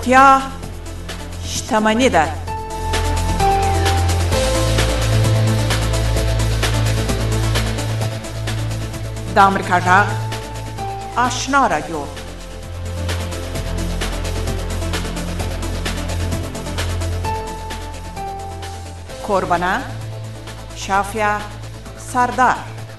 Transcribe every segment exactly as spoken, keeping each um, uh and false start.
روغتیا شتمني ده. د امریکا غږ آشنا رادیو. کوربانه شافیا سردار.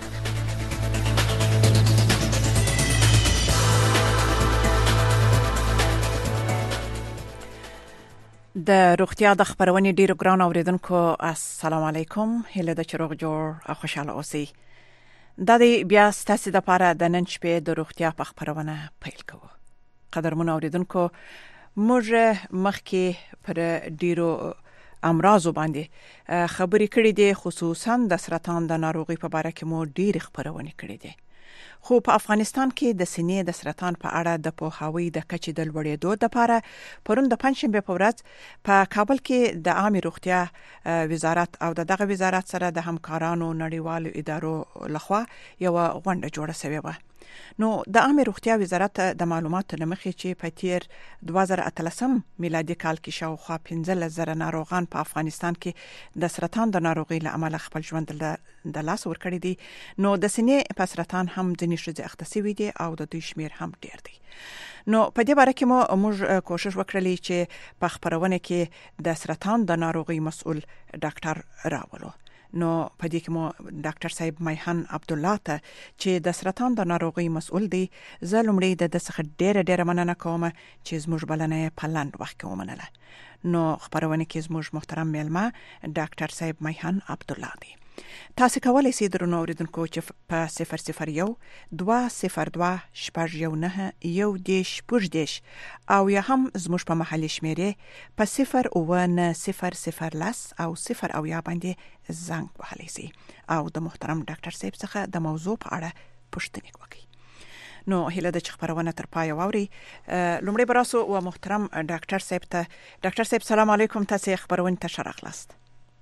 د روغتیا د خبرونې ډیرو ګران اوریدونکو السلام علیکم. هله د چروغ جوړ او خوشاله اوسئ. د دې بیا ستاسو د لپاره د نن شپې د روغتیا په خبرونه پیل کوو. قدرمن اوریدونکو، موږ مخکې پر ډیرو امراض باندې خبرې کړې دي، خصوصا د سرطان د ناروغي په اړه کې مو ډیر خبرونه کړې دي. خو په افغانستان کې د سینې د سرطان په اړه د پوهاوی د کچې د لوړېدو لپاره پرون د پنځشنبه په ورځ په کابل کې د عامه روغتیا وزارت او دغه وزارت سره د همکارانو نړیوالو ادارو لخوا یو غونډه جوړه شوې و. نو د عامه روغتیا وزارت د معلوماتو لمخې چې په تیر دوه زره اتلسم میلادي کال کې شاوخوا پنځه زره ناروغان په افغانستان کې د سرطان د ناروغي له امله خپل ژوند د لاس ورکړي دي. نو د سینې په سرطان هم ځینې ښځې اخته شوي دي او د دوی شمیر هم ډیر دی. نو په دې باره کې مو موږ کوشش وکړلی چې په خبرونه کې د سرطان د ناروغي مسؤل ډاکټر راولو. نو په دې کې مو ډاکټر صاحب میحن عبدالله ته چې د سرطان د ناروغي مسؤل دی، زه لومړی د څخه ډیره ډیره مننه کوم چې زموږ بلنه په لنډ وخت کې ومنله. نو خبرونه کې زموږ محترم میلمه ډاکټر صاحب میحن عبدالله دی. تاسو کولای شئ درنو اوریدونکو چې په صفر صفر یو دوه صفر دوه شپږ یو نه یو دیش پوج دیش او یا هم زموږ په محلي شمیرې په صفر اوه نه صفر صفر لس او صفر او یا باندې زنګ وهلی شئ او د محترم ډاکټر صاحب څخه د موضوع په اړه پوښتنې وکړئ. نو هله د خبرونه تر پای واوري. لومړی براسو او محترم ډاکټر صاحب ته ډاکټر صاحب سلام علیکم. تاسو خبرونه ته شرخلاست.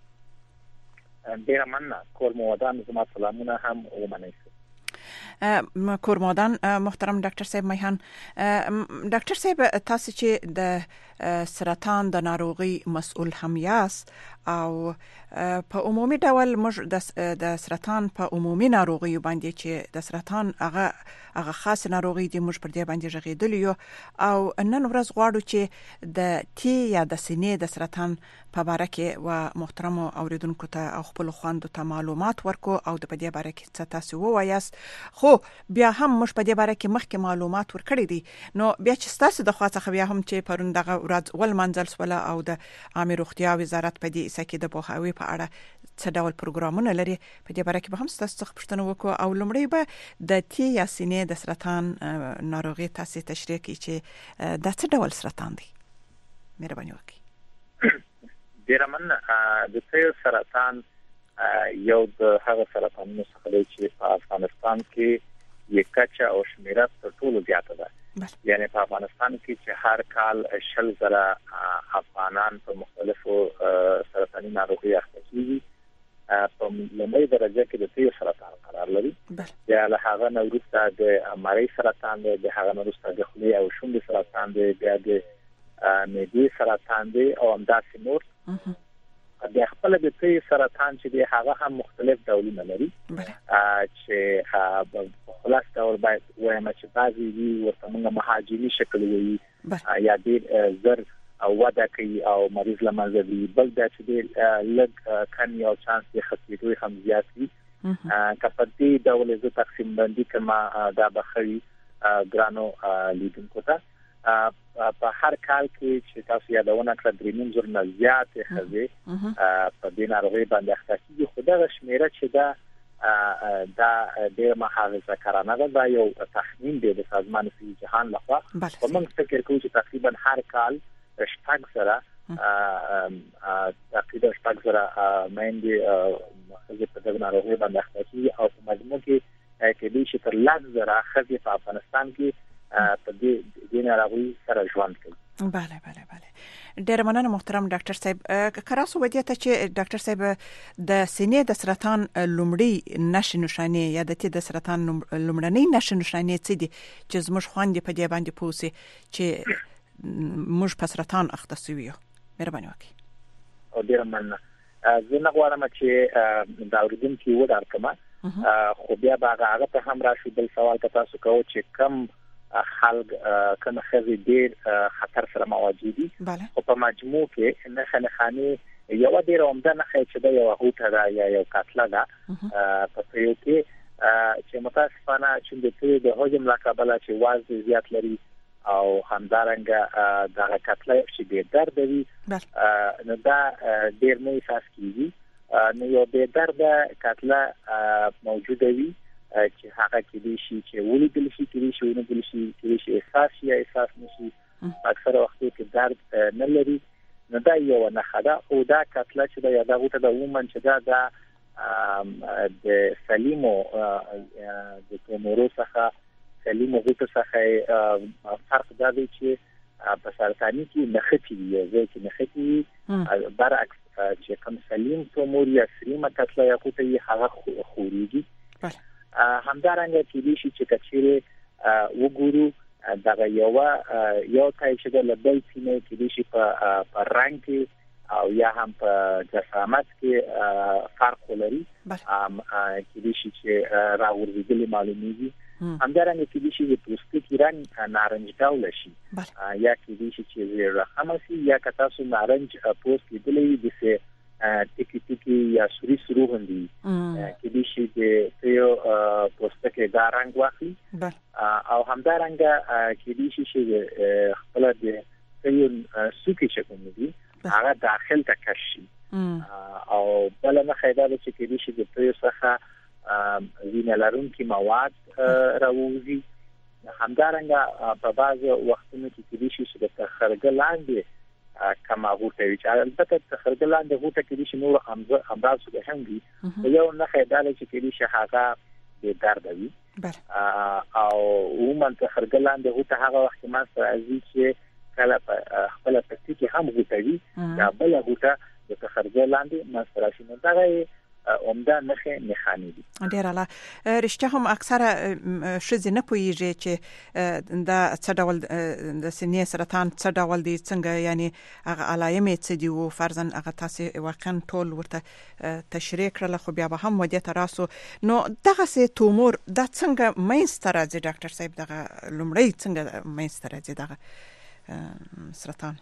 ډیره مننه. کورمودان زما سلامونه هم ومنئ. کورمودان محترم ډاکټر صاحب میحن، ډاکټر صاحب تاسو چې د سرطان د ناروغي مسؤل هم یاست او په عمومي ډول موږ د سرطان په عمومي ناروغي باندې چې د سرطان هغه هغه خاص ناروغي دی موږ پر دې باندې ژغېدل یو او نن ورځ غواړو چې د تی یا د سینې د سرطان په اړه کې و محترم اوریدونکو ته او خپل خويندو ته معلومات ورکو او د دې اړه کې څه تاسو ووایاست. خو بیا هم موږ په دې اړه کې مخکې معلومات ورکړي دي. نو بیا چې تاسو د خواڅه بیا هم چې پرون دغه ورځ ول منځل سول او د عامه روغتیا وزارت په دې سکه د پوهاوی په اړه څه ډول پروګرامونه لري، په دې اړه کې به هم تاسو څخه پوښتنه وکړو او لومړی به د تی یا سینې د سرطان ناروغي تاسو تشریح کړئ چې دا څه ډول سرطان دی. مهرباني وکړئ. ډیره مننه. د تی سرطان یو د هغه سرطانونو څخه دی چې په افغانستان کې یې کچه او شمیره تر ټولو زیاته ده. یعنی په افغانستان کې چې هر کال شل زره افغانان په مختلفو سرطاني ناروغي اخته کیږي. په لومړۍ درجه کې د تی سرطان قرار لري. یا له هغه نه وروسته د مری سرطان دی، د هغه نه وروسته د خولې او شونډې سرطان دی، بیا د معدې سرطان دی او همداسې نور. د خپل د تی سرطان چې دی هغه هم مختلف ډولونه لري چې خلاص ډول باید وایم چې بعضي وي ورته موږ مهاجري شکل وي یا ډېر زر او ودا کوي او مریض لمنځه وي، بل دا چې دی لږ کم یو چانس دی خطرېدو هم زیات وي. که په دې ډول زه تقسیم بندي کړم دا به ښه وي ګرانو لیدونکو ته. په هر کال کې چې تاسو یادونه کړه درې نیم زره نه زیاتې ښځې په دې ناروغۍ باندې اخته کېږي. خو دغه شمېره چې ده دا ډېره محافظه کارانه ده. دا یو تخمین دی د سازمان صحي جهان لخوا. په موږ فکر کوو چې تقریبا هر کال شپږ زره تقریبا شپږ زره میندې ښځې په دغه ناروغۍ باندې اخته کېږي او په مجموع کې کېدای شي تر لس زره ښځې په افغانستان کې په دې دې ناروغي سره ژوند کوي. بله بله بله. ډېر مننه محترم ډاکټر صاحب. کراسو ودی ته چې ډاکټر صاحب د سینې د سرطان لومړی نښې نښانې یا د تی د سرطان لومړنۍ نښې نښانې څه دي چې زموږ خويندې په دې باندې پوسي چې موږ په سرطان اخته شوی یو. مهرباني وکړئ. او ډیر مننه. زه نه غواړم چې دا اوریدونکي وډار کما خو بیا باغه هغه ته هم راشي بل سوال که تاسو کوو چې کم خلک کم خزي ډیر خطر سره مواجه دي. خو په مجموع کې نه خنخاني یو ډیر عمده نه چې دا یو هوټه دا یا یو کاتلا دا په یو کې چې متاسفانه چې د تیر د هجوم لا کابل چې واز زیات لري او همدارنګه دا کاتلا چې ډیر درد وي نو دا ډیر نه احساس کیږي. نو یو به درد کاتلا موجوده وي چې هغه کې دي شي چې ولیدل شي کې شي ونه دل شي کې شي احساس یا احساس نشي اکثر وخت کې درد نه لري. نو دا یو نه خدا او دا کاتلا چې دا یاده غوته د عموما چې دا دا د سلیمو د تومورو څخه سلیمو غوته څخه فرق دا دی چې په سرطاني کې نختی وي زه چې نختی برعکس چې کوم سلیم تومور یا سلیمه کاتلا یا غوته یې هغه خوريږي. همدارنګه چې دي چې کچېره وګورو دا یو یو تای چې د لبل سینې کې دي چې په رنګ کې او یا هم په جسامت کې فرق لري ام کې دي چې راوړل معلومیږي. همدارنګه کې دي چې د پوستکي رنګ نارنج ډول شي یا کې دي چې زیړ خمسي یا کتا سو نارنج پوست لیدلې دي چې ټکی ټکی یا سوري سرو هندي کې دي چې یو پوستکي دا رنګ واخلي او همدارنګه کې دي چې خپل د یو سوکي چې کوم دي هغه داخل ته کشي او بل نه خیدا چې کې دي چې د پرې څخه وینه لرونکي مواد راوځي. همدارنګه په بعض وختونو کې کې دي چې د خرګ لاندې کما غوټه وی چې البته خرګلان د غوټه کې دي نور امراض به هم دي یو نه خیداله چې کې دي شهاغه د درد وي او عموما خرګلان د غوټه هغه وخت ما سره ازي چې کله خپل پټي کې هم غوټه وي دا بل غوټه د خرګلان د ما سره شنو دا عمده نخه نخانی دي. ډیر اعلی. رښتیا هم اکثره شذ نه پويږي چې دا څه ډول د سینې سرطان څه ډول دي څنګه یعنی هغه علایمې څه دي او فرضاً هغه تاسو واقعا ټول ورته تشریح کړل خو بیا به هم ودی تراسو نو دغه سه تومور د څنګه مینستر راځي ډاکټر صاحب دغه لومړی څنګه مینستر راځي دغه سرطان.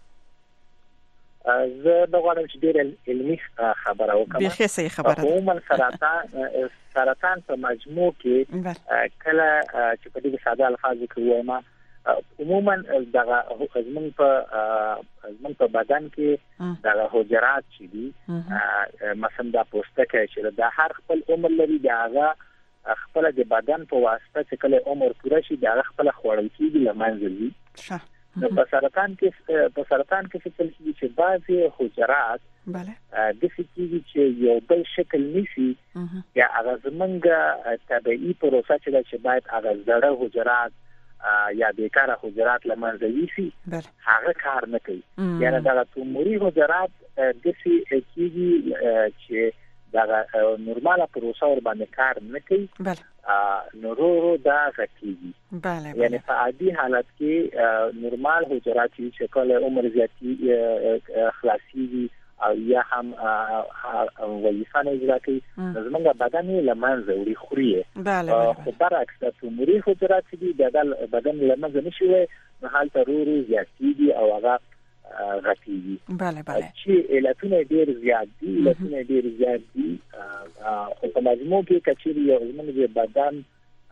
زه د غواړم چې ډېر علمي خبره وکړم. به ښه خبره ده. عموما سرطان سرطان په مجموع کې کله چې په دې ساده الفاظ کې وایم عموما دغه زمون په زمون په بدن کې دغه حجرات چې دي مثلا د پوستکي چې د هر خپل عمر لري دغه خپل د بدن په واسطه چې کله عمر پوره شي دغه خپل خوړل کیږي لمنځل دي. نو په سرطان کې په سرطان کې څه تللی چې بعضي حجرات بله د فکرې چې یو بل شکل نشي یا هغه زمونږ طبيعي پروسه چې باید هغه زړه حجرات یا بیکاره حجرات لمنځه وي هغه کار نه کوي. یعنی دا توموري حجرات د فکرې چې دا نورماله پروسه ور باندې کار نه کوي بله نورو دا غټيږي. بله یعنی په عادي حالت کې نورمال حجرات چې کله عمر زیاتی خلاصيږي او یا هم وظیفه اجرا کوي زمونږ بدن لمنځه وړي خوري. بله خو برعکس د توموري حجرات چې د بدن لمنځه نشي نو حالت ورو زیاتیږي او هغه غټيږي. بله بله چې علتونه ډېر زیات دي علتونه ډېر زیات دي او په مجموع کې کچېری یو زموږ بدن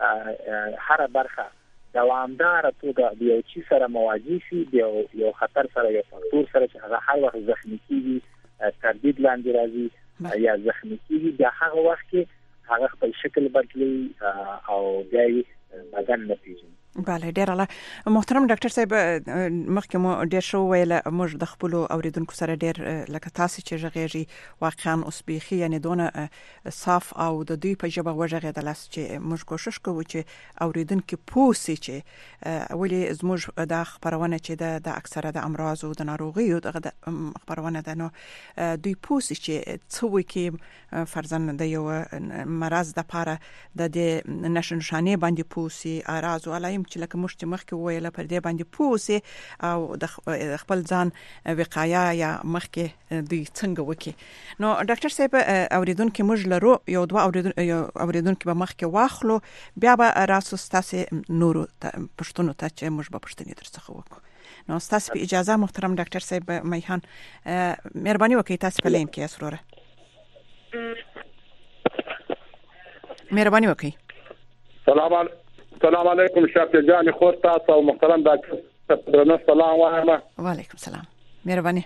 هر برخه دوامدار توګه د یو چی سره مواجه شي د یو خطر سره یو فاکتور سره چې هغه هر وخت زخمی کیږي تردید لاندې راځي یا زخمی کیږي د هغه وخت کې هغه خپل شکل بدلی او ځای بدن نه پیژني. بله ډیر اعلی. محترم ډاکټر صاحب مخکې مو ډیر شو ویل موږ د خپل اوریدونکو سره ډیر لکه تاسو چې ژغېږي واقعا اوس بيخي یعنی دونه صاف او د دوی په ژبه وژغېدل چې موږ کوشش کوو چې اوریدونکو پوسي چې ولې زموږ د خبرونه چې د اکثره د امراض او د ناروغیو د خبرونه ده نو دوی پوسي چې څو کې فرضاً د یو مرز د پاره د نشانه باندې پوسي اراز او علایم چې لکه موږ چې مخکې ویل پر دې باندې پوسه او د خپل ځان وقایه یا مخکې دوی څنګه وکي. نو ډاکټر صاحب اوریدونکو موږ لرو یو دوه اوریدونکو به مخکې واخلو بیا به راسو ستاسو نورو پښتنو ته چې موږ به پښتني درڅخه وکړو. نو ستاسو په اجازه محترم ډاکټر صاحب میهان مهرباني وکړئ تاسو په لین کې اسروره مهرباني وکړئ. سلام علیکم سلام علیکم شافعي جان خو تاسو او محترم ډاکټر درنه سلام وایم. وعلیکم السلام مهرباني.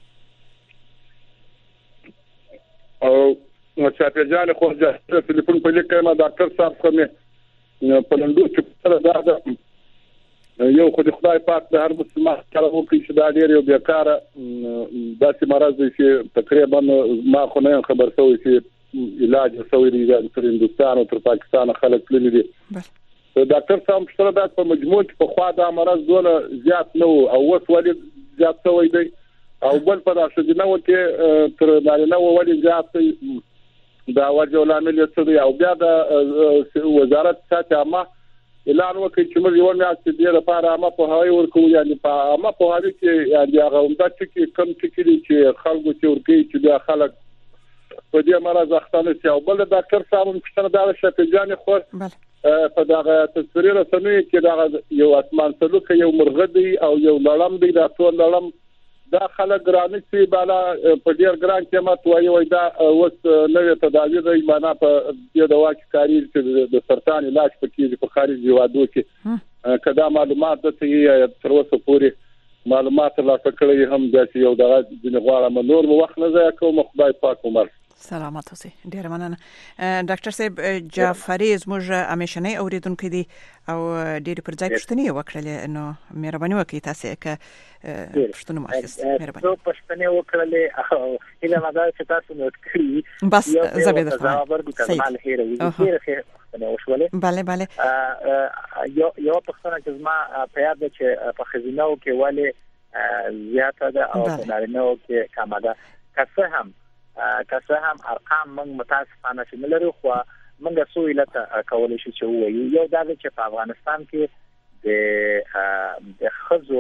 او شافعي جان خو ځکه ټلیفون په لیکه ما ډاکټر صاحب کومه په لندو چې دا ده یو خو د خدای پاک د هر مسلمان سره وکړي چې دا ډېر یو بیکاره داسې مرض دی چې تقریبا ما خو نه خبر شوی چې علاج شوی دی تر هندوستان او تر پاکستان خلک تللي دي. ډاکټر صاحب څنګه دا په مجموع کې په خوا دا مرض دونه زیات نه او اوس ولې زیات شوی دی او بل په داسې دی نو کې تر نارینه ولې زیات دا وجه لامل څه دی او بیا د وزارت صحت عامه اعلان وکړي چې موږ یو میاشت دې لپاره ما په هواي ورکو یعنی په ما په هواي کې یعنی هغه همدا چې کم ټکي چې خلکو چې ورګي چې بیا خلک په دې مرز اختانه چې او بل ډاکټر صاحب مشتنه دا شفیع جان خو په دغه تصویر رسنوي کې دا یو اسمان سلوک یو مرغدي او یو لړم دی دا ټول لړم دا خلک ګرانه چې بالا په ډیر ګران قیمت وایي وای دا اوس نوې تداوی دی معنا په دې دوا کې کاری چې د سرطان علاج پکې په خارج یوادو کې کدا معلومات ته تر اوسه پورې معلومات لا تکړه هم د یو دغه د غواړم نور وخت نه ځای کوم خدای پاک عمر سلامات اوسئ. ډیر مننه ډاکټر صاحب جعفری زموږ همیشنی اوریدونکو دي او ډیر پر ځای پښتني وکړلې نو مهرباني وکړئ تاسو کې پښتنو ماخص مهرباني نو پښتني وکړلې او اله مدا چې تاسو نوٹ کړی بس زبې د ځواب ورکړم کمال هیره وي ډیر خیر پښتني وشولې bale bale یو یو پښتنه چې ما په یاد چې په خزینو کې والے زیاته ده او په نارینو کې کم ده که هم که هم ارقام موږ متاسفانه چې ملرو خو موږ سو علت کولای شو چې وایو یو دا چې په افغانستان کې د د خزو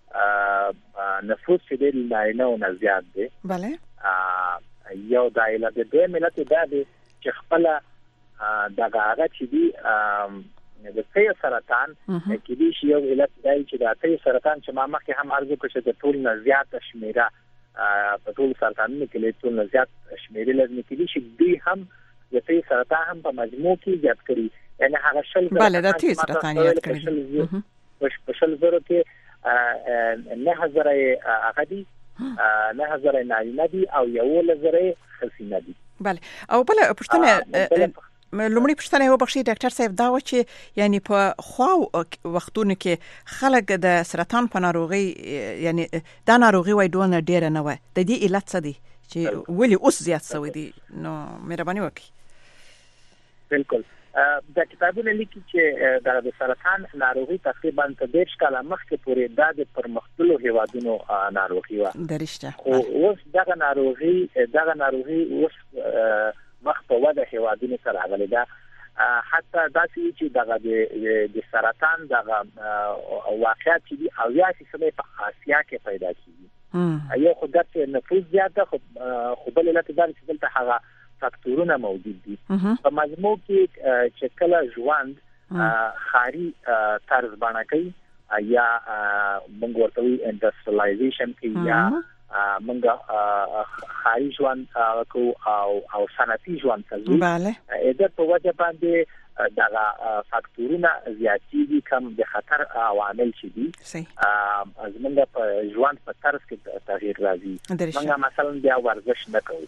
نفوس چې د نارینه او زیات دی bale یو دا علت د ملت دا دی چې خپل دغه هغه چې دی د تی سرطان کې دی یو علت دی چې د تی سرطان چې ما مخکې هم عرض کړم چې د ټول نه زیات شمیره په ټول سرطانونو کې له ټول زیات شمیرې لري چې چې دوی هم د تی سرطان هم په مجموع کې زیات کړي یعنی هغه شل bale د تی سرطان یاد کړی په شل زره کې نه هزار هغه دي نه هزار نارینه دي او یو لزره خسینه دي bale او بل پښتنه لومړی پښتنه یو بخشي ډاکټر صاحب دا و چې یعنی په خو وختونو کې خلک د سرطان په ناروغي یعنی دا ناروغي وای دونه ډیر نه وای د دې علت څه دي چې ولې اوس زیات شوی دي نو مهرباني وکړئ. بالکل د کتابونو لیکي چې د سرطان ناروغي تقریبا په دیش کاله مخکې پورې د پرمختللو هیوادونو ناروغي و درشته خو اوس دغه ناروغي دغه ناروغي اوس مخ په وده هیوادونو سره غلي ده حتی داسې چې دغه د سرطان دغه واقعیت دي او یا چې سمې په آسیا کې پیدا کیږي یو خو د نفوس زیاته خو بل علت دا چې دلته هغه فاکتورونه موجود دي په مجموع کې چې کله ژوند خاري طرز باندې کوي یا موږ ورته وایو انډستریالایزیشن کې یا منګه خاري ژوند کو او او صنعتي ژوند کوي bale اېدا په وجه باندې دا فاکتورونه زیاتېږي کوم د خطر عوامل شي دي از منګه په ژوند په طرز کې تغییر راځي منګه مثلا بیا ورزش نه کوي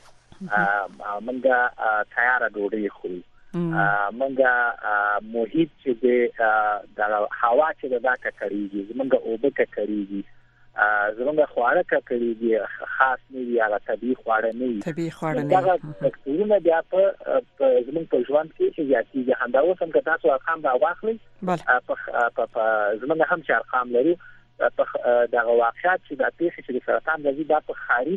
منګه تیار ډوډۍ خوري منګه محیط چې د هوا چې دا کړیږي منګه اوبه کړیږي زمونږ خواړه کړي خاص نه دی هغه طبي خواړه نه دي طبي خواړه نه دي فاکتورونه بیا په زمونږ په ژوند کې چې زیاتېږي همدا اوس هم که تاسو ارقام را واخلئ په زمونږ هم چې ارقام لري په دغه واقعیت چې د پیښې چې د سرطان راځي دا په خاري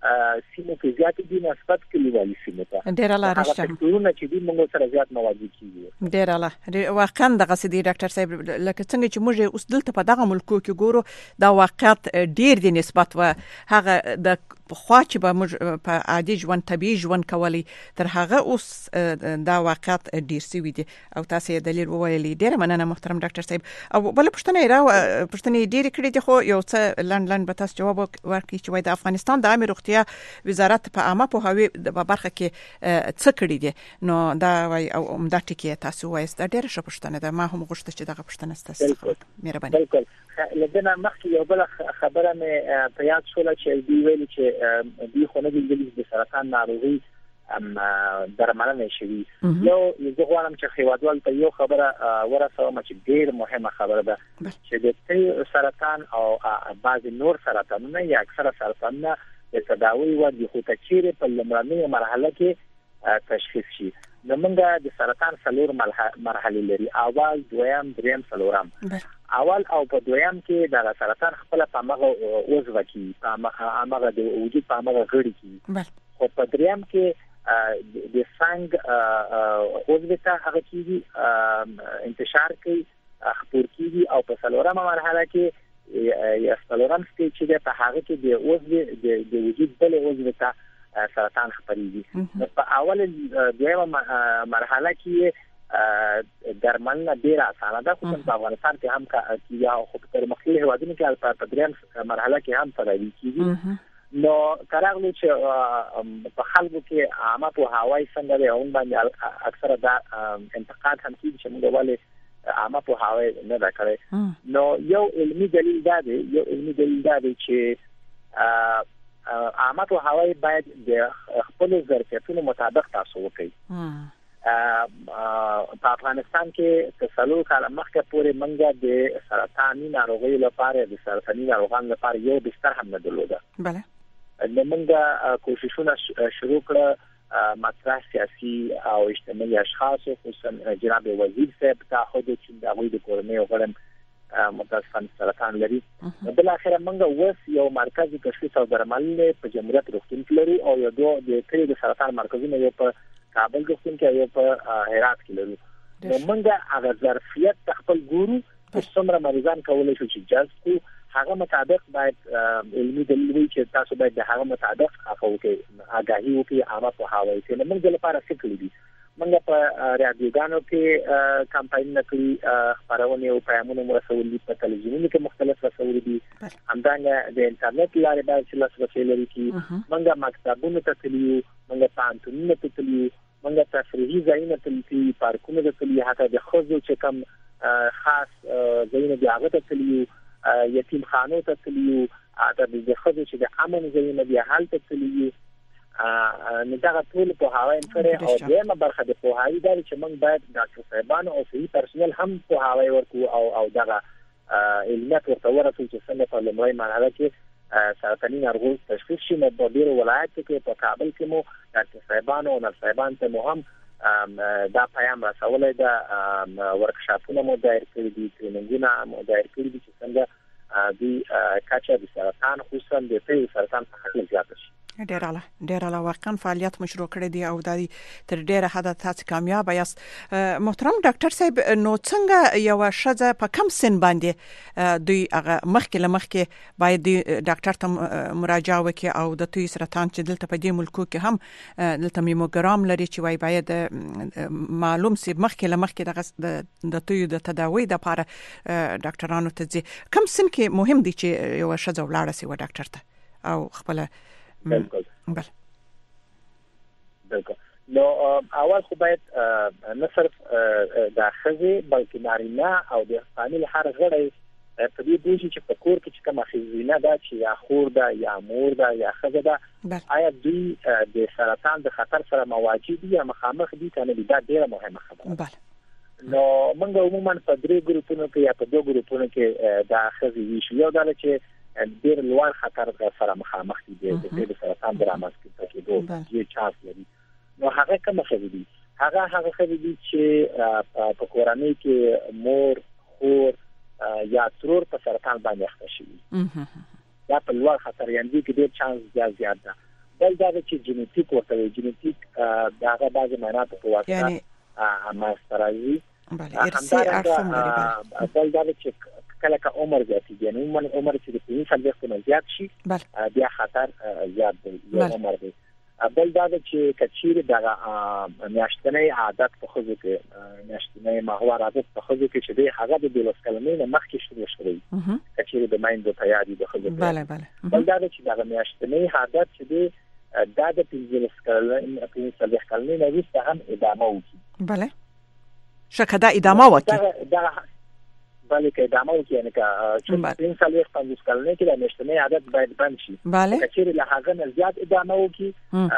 سیمو کې زیات دي نسبت کلیوالي سیمو ته ډیر الله راشم هغه چې دي موږ سره زیات مواجه کیږي ډیر الله واقعا دغه سدي ډاکټر صاحب لکه څنګه چې موږ اوس دلته په دغه ملکو کې ګورو دا واقعیت ډیر دي نسبت و هغه د خو چې به موږ په عادي ژوند طبيعي ژوند کولی تر هغه اوس دا واقعیت ډیر سوي دي او تاسو یې دلیل وویلې ډیر مننه محترم ډاکټر صاحب او بل پښتنه را پښتنه ډیر کړې دي خو یو څه لند لند به تاسو جواب ورکړي چې وای د افغانستان د عامه روغتیا وزارت په عامه په هوی د برخه کې څه کړی دي نو دا وای او عمده ټکی تاسو وایي دا ډیر ښه پښتنه ده ما هم غوښته چې دغه پښتنه تاسو مهرباني بالکل لدينا مخکې یو بل خبره مې په یاد شوله چې دی ویل چې دی خو نه دی د سرطان ناروغي ام درملنه شوی یو زه غواړم چې خیوادوال ته یو خبره ورسوم چې ډیر مهمه خبره ده چې د تی سرطان او بعض نور سرطانونه یا اکثره سرطانونه د تداوی و د خو تکثیر په لمرمنه مرحله کې تشخیص شي زمونږ د سرطان څلور مرحله لري اول دویم دریم څلورم اول او په دویم کې د سرطان خپل په مغه عضو کې په مغه د وجود په مغه غړي کې خو په دریم کې د څنګه عضو ته هغه کېږي انتشار کوي خپور کېږي او په څلورمه مرحله کې یا څلورم سټیج چې په هغه کې د عضو د وجود بل عضو ته سرطان خپرېږي په اول دویمه مرحله کې درملنه ډیر اسانه ده خو په افغانستان کې هم کې یا خو په مختلفو هیوادونو کې په دریم مرحله کې هم تداوی کیږي نو کارغلو چې په خلکو کې عامه په هوای څنګه دی اون باندې اکثره دا انتقاد هم کیږي چې موږ ولې عامه په هوای نه دا کړی نو یو علمي دلیل دا دی یو علمي دلیل دا دی چې عامه په هوای باید د خپل ظرفیتونو مطابق تاسو وکړي په افغانستان کې تسلو کال مخکې پورې منګه د سرطاني ناروغیو لپاره د سرطاني ناروغانو لپاره یو بستر هم نه درلوده بله د منګه کوششونه شروع کړ مطرح سیاسي او اجتماعي اشخاص خصوصا جناب وزیر صاحب تعهد چې د غوي د کورنۍ غړم متاسفانه سرطان لري بل اخر منګه وس یو مرکزی تشخیص او درملنه په جمهوریت روغتون کې لري او یو د کړي د سرطان مرکزونه یو په کابل روغتون کې یو په هرات کې لري نو منګه هغه ظرفیت خپل ګورو چې څومره مریضان کولای شي چې جذب کو هغه مطابق باید علمي دلیل وي چې تاسو باید د هغه مطابق هغه وکړي آگاهي وکړي عامه په هوای کې نو موږ لپاره څه کړی دي موږ په رادیوګانو کې کمپاین نکړي خبرونه او پیغامونه مرسول دي په تلویزیون کې مختلف رسول دي همدانګه د انټرنیټ لارې باید چې لاس رسول لري کی موږ مکتبونو ته تللیو موږ پانتونونو ته تللیو موږ تفریحي ځایونه ته تللیو پارکونو ته تللیو حتی د خوځو چې کوم خاص ځایونه دی هغه ته تللیو یتیم خانو ته تللیو اته د خوځو چې د امن ځایونه دی حالت تللیو نو دا ټول په هواي سره او دغه برخه د پوهاوی د چې موږ باید ډاکټر صاحبان او صحي پرسنل هم په هواي ورکو او او دغه علمي ورته ورسول چې څنګه په لمړی مرحله کې سرطاني ناروغي تشخیص شي نو په ډیرو ولایتو کې په کابل کې مو ډاکټر صاحبان او نرس صاحبان ته مو هم دا پیغام رسولای دا ورکشاپونه مو دایر کړی دي ټریننګونه مو دایر کړی دي چې څنګه د کاچا د سرطان خصوصا د پیل سرطان په حق زیات شي ډیر اعلی ډیر اعلی واقعا فعالیت مشروع کړی دی او د تر ډیره حد تاسو کامیاب یاست محترم ډاکټر صاحب نو څنګه یو شزه په کم سن باندې دوی هغه مخکې لمخکې باید ډاکټر ته مراجعه وکړي او د توي سرطان چې دلته په دې ملکو کې هم دلته میموګرام لري چې وای باید معلوم سي مخکې لمخکې د د توي د تداوی د لپاره ډاکټرانو ته ځي کم سن کې مهم دي چې یو شزه ولاړه سي و ډاکټر ته او خپل بالکل بله بالکل نو اول خو باید نه صرف د خزي بلکې نارینه او د فامیل هر غړی په دې دوی چې په کور کې چې کومه خزینه ده چې یا خور ده یا مور ده یا خزه ده آیا دوی د سرطان د خطر سره مواجه دي یا مخامخ دي کنه دا ډیره مهمه خبره بله نو موږ عموما په درې ګروپونو کې یا په دوه ګروپونو کې دا خزي ویشو یو دا چې ډیر لوړ خطر سره مخامخ دي د سرطان درامس کې دوه یو چانس لري نو هغه کوم خبرې دي هغه هغه خبرې دي چې په کورنۍ کې مور خور یا ترور په سرطان باندې اخته شي دا په لوړ خطر یاندي کې ډیر چانس زیات زیات ده بل دا چې جنیټیک ورته جنیټیک دغه بعض معنا په واسطه یعنی ما استرازي بله ارسي ارفم لري بل دا چې کله که عمر زیاتېږي یعنی عمر عمر چې د پنځه څلوېښت نه زیات شي بیا خطر زیات دی یا عمر دی. بل دا چې کچیر دغه میاشتنې عادت په خوځو کې میاشتنې ماهوار عادت په خوځو کې چې دی هغه د دولس کلمې نه مخکې شروع شوی کچیر د مایند تیاری د خوځو بله بله بل دا چې دغه میاشتنې عادت چې دی دا د پنځه کلمې په څلوېښت کلمې نه وروسته هم ادامه وکړي. بله شکه دا ادامه وکړي دا بله که ادامه وکړي یعنی که چون پنځه څلوېښت پنځوس کلمې کې د میاشتنې عادت باید بند شي کچیر له هغه نه زیات ادامه وکړي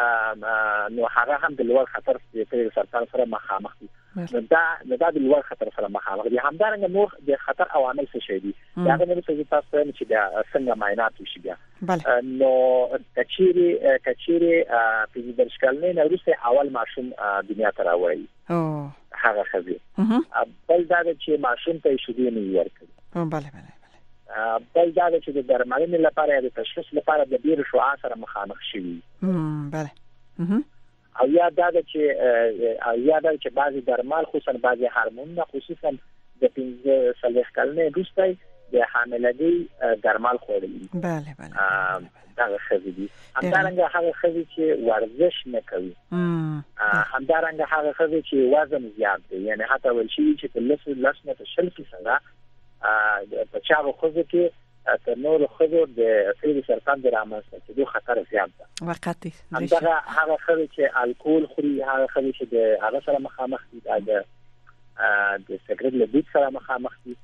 نو هغه هم د لوړ خطر د سرطان سره مخامخ دي. دا دا د لوړ خطر سره مخامخ دي. همدارنګه نور د خطر عوامل څه شي دي دا نه څه تاسو هم چې دا څنګه معاینات وشي بیا نو کچیر کچیر په دې ډول نه وروسته اول ماشوم دنیا ته راوړي او هغه خزي بل دا چې ماشوم ته شوډي نه ورکړي. بله بله بل دا چې د درملنې لپاره د تشخیص لپاره د ډیر شعاع سره مخامخ شي. بله او یا دا چې او یا دا چې بعضی درمل خصوصا بعضی هورمونونه خصوصا د پنځه څلوېښت کلمې وروسته د حاملګي درمل خوري. بله بله دا خزي دي. همدارنګه هغه خزي چې ورزش نه کوي همدارنګه هغه خزي چې وزن زیات دی یعنی حتی ول شي چې په لس لس نه شل فیصد په چاغو خزو کې تر نور خزو د سری سرطان د رامنځته کېدو خطر زیات ده. وقتی همدغه هغه خزي چې الکول خوري هغه خزي چې د هغه سره مخامخ دي د د سګرټ له دود سره مخامخ دي.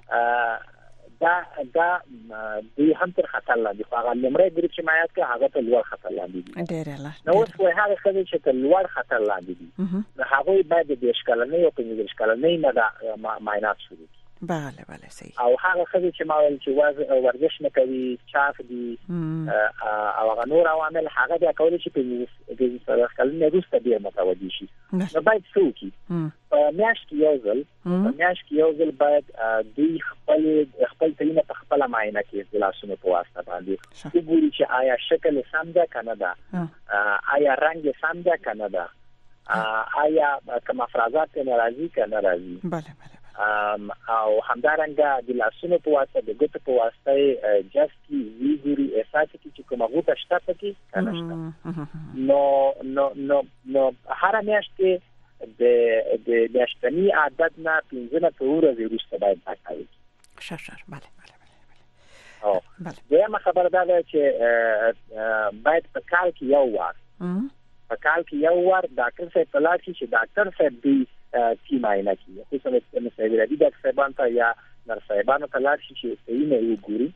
دا دا د هم تر خطر لاندې خو هغه لمړی ګروپ چې مایات کې هغه ته لوړ خطر لاندې دي. ډېر الله نو اوس خو هغه خزي چې ته لوړ خطر لاندې دي نو هغه باید د اشکالنې او پنځه اشکالنې نه دا معاینات شروع. بله بله صحیح. او هغه خزي چې ما ول چې ورزش نه کوي چاف دي او هغه نور عوامل هغه د کولای شي په دې کلمې وروسته بیا متوجي شي. نو باید څوکي په میاشت کې یو ځل په میاشت کې یو ځل باید دوی خپل خپل تلینه په خپل معاینه کې د لاسونو په واسطه باندې وګوري چې آیا شکل سم ده کنه ده آیا رنگ سم ده کنه ده آیا کوم افرازات ناراضي کنه ناراضي. بله بله او همدارنګه د لاسونو په واسطه د ګوتو په واسطه جسکی ویګوري احساس کی چې کومه غوټه شته پکې کنه شته. نو نو نو نو هر میاشت کې د د میاشتنی عادت نه پنځه نه تور وروسته باید پاتای. ششر بله بله بله او دغه خبره ده چې باید په کال کې یو وار په کال کې یو وار ډاکټر صاحب ته لاړ شي چې ډاکټر صاحب دی کی معاینه کوي خصوصا د سیویلادي ډاکټر صاحبان ته یا نر صاحبانو ته لاړ شي چې یې نه وګوري.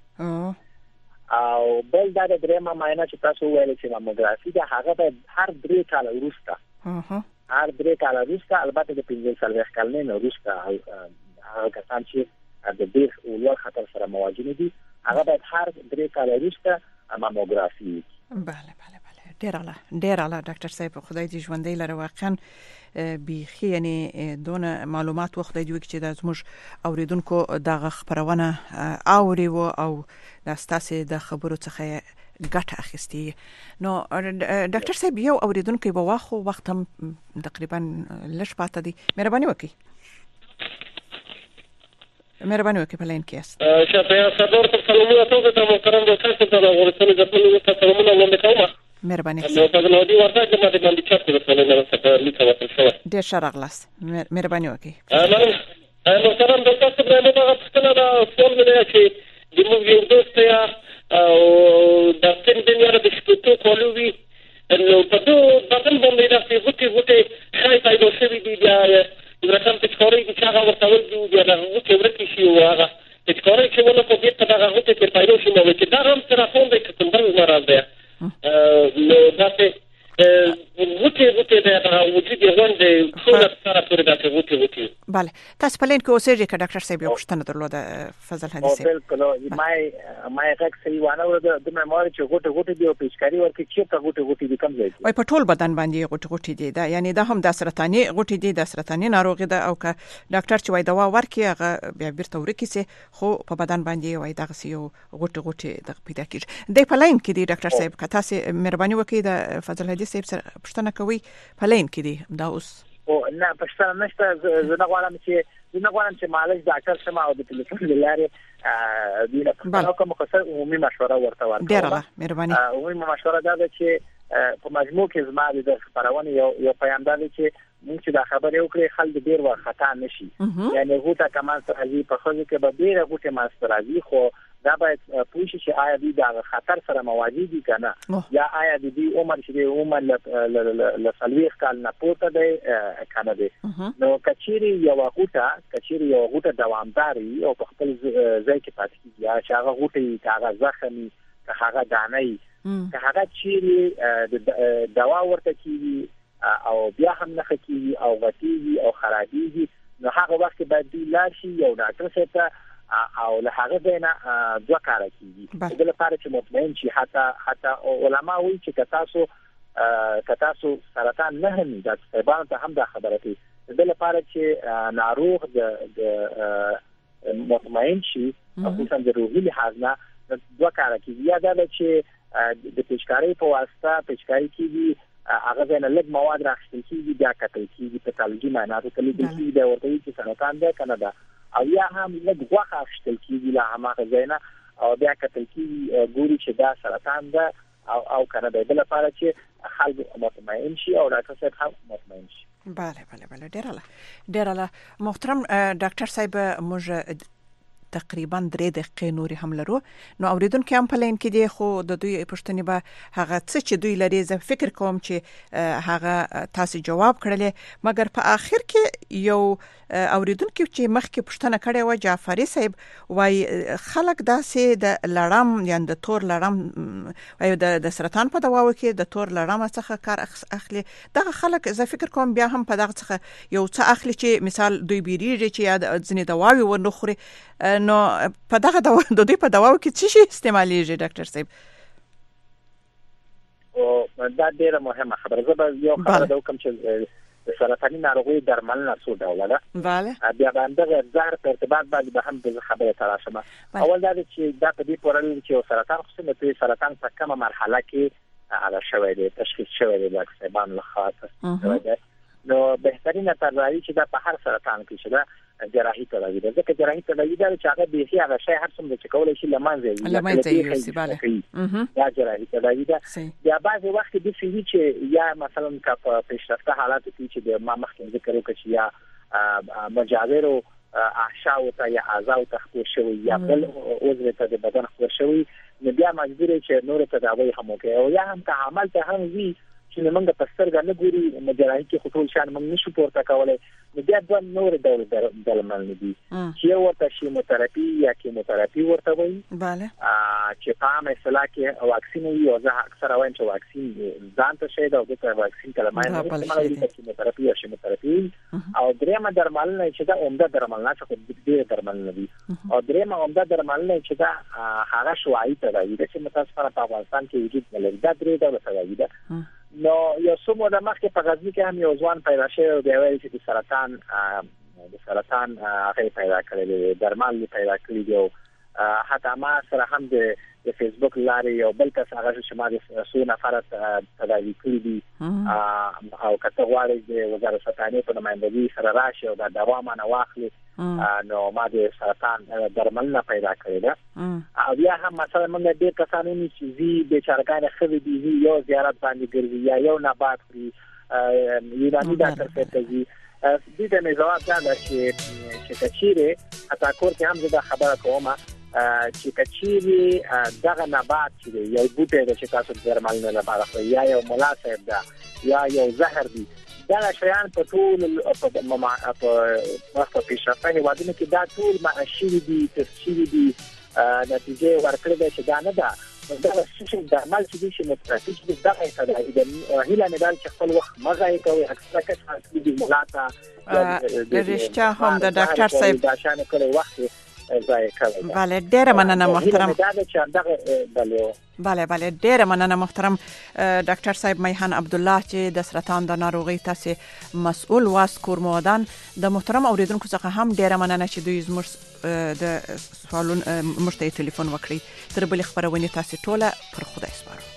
او بل دا د درېما معاینه چې تاسو ویل چې ماموګرافي ده هغه به هر درې کال وروسته هر درې کال وروسته البته د پنځه څلوېښت کلنې نه وروسته هغه کسان چې د ډېر لوړ خطر سره مواجه دي هغه به هر درې کال وروسته ماموګرافي. بله بله ډیر اعلی ډیر اعلی ډاکټر صاحب خدای دې ژوندۍ لره واقعا بيخي یعنی دونه معلومات وخت دی چې د زموږ اوریدونکو دغه خبرونه اوري وو او د ستاسو د خبرو څخه ګټه اخیستي. نو ډاکټر صاحب یو اوریدونکو په واخو وخت هم تقریبا لږ پاتې دي مهرباني وکړئ مهرباني وکړئ په لین کې است. شپه صدر ته سلامونه تاسو ته محترم ډاکټر صاحب د ورسره د خپل ته سلامونه وړاندې کوم. مهرباني نو په نو دی ورته چې ما دې باندې چاپ کړو نه څه لیکل وکړه. ډېر شرغلاس مهرباني وکړئ. نو سلام ډاکټر صاحب نو تاسو څنګه دا فورم دی چې د موږ یو دوست یا او د څنګه دنیا د شپږو کولوي نو په دوه بدل باندې د فیوټي وټي شای پیدا شوی دی بیا د رقم په کوري چې هغه ورته دی بیا هغه چې ورته شي هغه چې کوري چې ونه په دې ته هغه ته پیدا شي نو چې دا هم تر څو د کوم بل مراد دی نو دا ته وټي وټي د د وجود غونډې ټول سره پورې د غوټي غوټي bale تاسو په لین کې اوسېږئ که ډاکټر صاحب یو پوښتنه درلوده فضل هادي صاحب بالکل ما ما غږ صحیح وانه ورته د مېموري چې غوټي غوټي دی او پیچکاری ورکه چې ته غوټي غوټي دی کم ځای وای په ټول بدن باندې غوټي غوټي دي دا یعنی دا هم د سرطاني غوټي دي د سرطاني ناروغي ده او که ډاکټر چې وای دوا ورکي هغه بیا بیرته ورکی سي خو په بدن باندې وای دغه یو غوټي غوټي د پیدا کیږي د په لین کې دی ډاکټر صاحب که تاسو مهرباني وکړئ د فضل هادي صاحب سره پوښتنه کوي په لین کې دی دا اوس او نه پښتنه نشته زه نه غواړم چې زه نه غواړم چې مالک ډاکټر سم او د ټلیفون لارې د نه کوم خاصه عمومي مشوره ورته ورکړم ډیره مهرباني عمومي مشوره دا ده چې په مجموع کې زما د خبرونه یو یو پیغام دی چې موږ چې دا خبرې وکړې خلک ډیر ور خطا نشي یعنی غوټه کمان سره په خو کې به ډیر غوټه ماسترازي خو دا باید پوښتنه چې آیا دې دا خطر سره مواجه دي کنه یا آیا دې عمر چې عمر ل سلويخ کال نه پورته دی کنه دی نو کچيري یو غوټه کچيري یو غوټه دوامداري او په خپل ځای کې پاتې کیږي یا چې هغه غوټه کاغذ زخمي که هغه دانه که هغه چیرې د دوا ورته کیږي او بیا هم نه کیږي او غټيږي او خرابيږي نو هغه وخت باید دی لاشي یو ډاکټر سره او له هغه دینه دوه کار کیږي د لپاره چې مطمئن شي حتی حتی علما وایي چې تاسو تاسو سرطان نه هم د سبب ته هم د خبره کوي د لپاره چې ناروغ د مطمئن شي خصوصا د روحي لحاظ نه دوه کار کیږي یا دا چې د پیچکاری په واسطه پیچکاری کیږي هغه ځنه لږ مواد راخستل کیږي بیا کتل کیږي په تالجی معنا ته کلی کیږي دا ورته چې سرطان ده کنه دا او یا هم لږ غوښه راخستل کیږي لا هغه ځنه او بیا کتل کیږي ګوري چې دا سرطان ده او او کنه دا د لپاره چې خلک مطمئن شي او ډاکټر صاحب مطمئن شي bale bale bale ډیره ډیره محترم ډاکټر صاحب موږ تقریبا درې دقیقې نورې هم لرو نو اوریدونکو هم په لین کې دي خو د دوی پوښتنې به هغه څه چې دوی لري زه فکر کوم چې هغه تاسو جواب کړل مګر په آخر کې یو اوریدونکو چې مخکې پوښتنه کړې و جعفری صاحب وای خلک داسې د لړم یا د تور لړم وای د سرطان په دواو کې د تور لړم څخه کار اخلي دغه خلک زه فکر کوم بیا هم په دغه څخه یو څه اخلي چې مثال دوی بیریږي چې یا ځنې دواوي ورنخوري نو په دغه دوا د دوی په دواو کې څه شي استعماليږي ډاکټر صاحب او دا ډیره مهمه خبره ده یو خبره ده کوم چې سرطاني ناروغي درملنه څو ډول ده bale بیا باندې زهر په ارتباط باندې به هم د خبره تراشم اول دا چې دا په دې پورې چې سرطان خصوصا په سرطان په کومه مرحله کې هغه شوی دی تشخیص شوی دی د سبان لخوا نو بهترینه طریقه چې دا په هر سرطان کې شته جراحي تداوی ده ځکه جراحي تداوی دا چې هغه به هي هغه شی هر څومره چې کولای شي لمانځي لمانځي bale دا جراحي تداوی ده بیا بعضی وخت د فزیک چې یا مثلا په پیشرفته حالات کې چې د ما مخکې ذکر وکړ یا مجاورو احشاء ته یا اعضاء ته خو شوی یا بل عضو ته د بدن خو شوی نو بیا مجبور چې نور تداوی هم کوي او یا هم که عمل ته هم وی چې موږ په سترګه نه ګوري مجراحي کې خطول شان موږ نشو پورته کولای نو بیا د نور ډول درمل نه دي چې ورته کیموتراپي یا کیموتراپي ورته وایي bale چې په عامه اصطلاح کې واکسین وي او زه اکثر وایم چې واکسین ځان ته شي دا د واکسین کلمه نه کیموتراپي یا کیموتراپي او درېمه درمل نه چې دا عمده درمل نه چې ډېر درمل نه دي او درېمه عمده درمل نه چې دا هغه شوایي تداوی ده چې متاسفانه په افغانستان کې وجود نه لري دا درې ډول تداوی ده نو یو څومره د مخکې په غزني کې هم یو ځوان پیدا شوی او دی ویل چې د سرطان د سرطان هغه پیدا کړی درمل پیدا کړی دی او حتی ما سره هم د د فیسبوک لارې یو بل کس هغه چې ما د څو نفر تداوی کړی دي او کته غواړي د وزارت سرطاني په نمائندګي سره راشي او دا دوا مانه واخلي نو ما د سرطان درمل نه پیدا کړی دا او بیا هم مثلا موږ د کسانو چې زی بیچارهګان خوي دي یو زیارت باندې ګرځي یا یو نبات خوري یوناني ډاکټر ته ځي د دې نه جواب دا چې چې کچيره حتی کور کې هم دا خبره کومه چې کچيري دغه نبات چې یو بوټی د چې تاسو درمل نه لپاره یا یو ملاسب ده یا یو زهر دي دا شیان په ټول په په پیشرفته هیوادونو کې دا ټول معاشري دي تفصیلي دي نتیجه ورکړه چې دا نه ده دا چې د عمل چې شي مترافي چې دا ایته د هیله مدال چې خپل وخت مغه کوي اکثره کس د ملاته رښتیا هم د ډاکټر صاحب دا شان کړي وخت ځای کوي. بله ډیره مننه محترم. بله بله بله ډیره مننه محترم ډاکټر صاحب میهن عبدالله چې د سرطان د ناروغي تاسو مسؤل واست کورمودان. د محترم اوریدونکو څخه هم ډیره مننه چې دوی زموږ د سوالون مشته ټلیفون وکړي. تر بل خبرونه تاسو ټوله پر خدای سپارو.